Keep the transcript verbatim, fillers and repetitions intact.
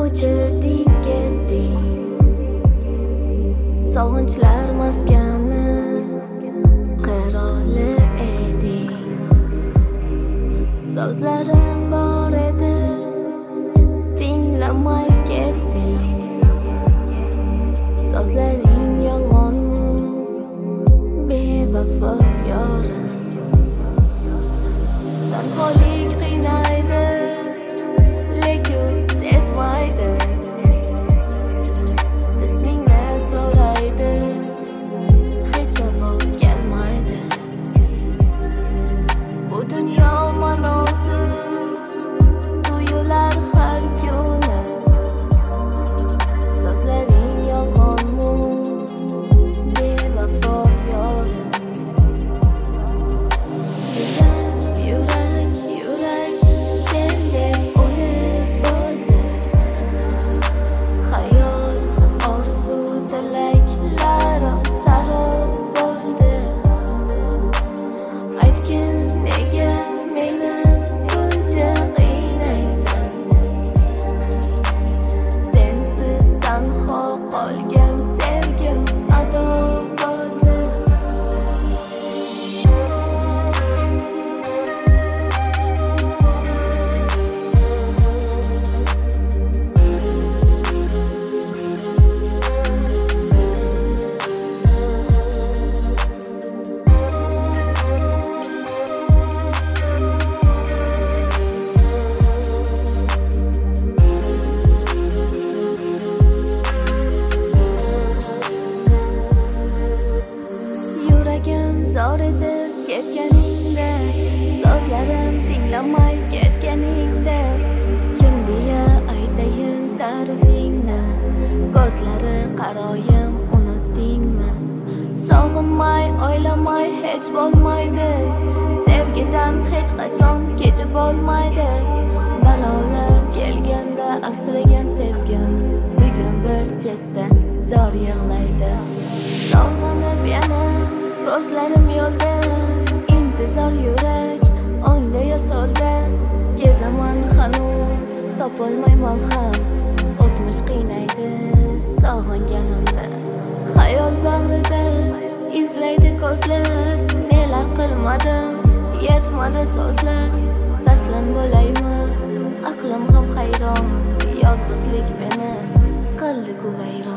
ko'chirding ketding sog'inchlar maskani qiroli eding. So'zlarim bor edi tinglamay ketding. So'zlaring yolg'onmi bevafo yorim. Tanholik qiynaydi lekin sezmaydi. Ismingni so'raydi hech javob kelmaydi. Bu dunyo ma'nosiz tuyular har kuni. So'zlaring yolg'onmi bevafo yorim. Yurak, yurak, sendek o'yib bo'ldi. Xayol, orzu, tilaklar sarob bo'ldi. Aytgin, nega meni buncha qiynaysan? Sensiz tanho qolgan sevgim ado bo'ldi. Yuragim zor edi ketganingda, so'zlarim tinglamay ketganingda. Kim deya aytayin ta'rifingni, ko'zlari qaroyim unutdingmi? Sog'inmay o'ylamay hech bo'lmaydi, sevgidan hech qachon kechib bo'lmaydi. Balolar kelganda asragan sevgim bugun bir chetda zor yig'laydi. Sog'inib yana ko'zlarim yo'lda, intizor yurak o'ngda ya so'lda. Gezaman hanuz topolmay malham, o'tmish qiynaydi sog'inganimda. Xayol bag'rida izlaydi ko'zlar, nelar qilmadim yetmadi so'zlar. Taslim bo'laymi aqlim ham hayron, yolg'izlik meni qildi-ku vayron.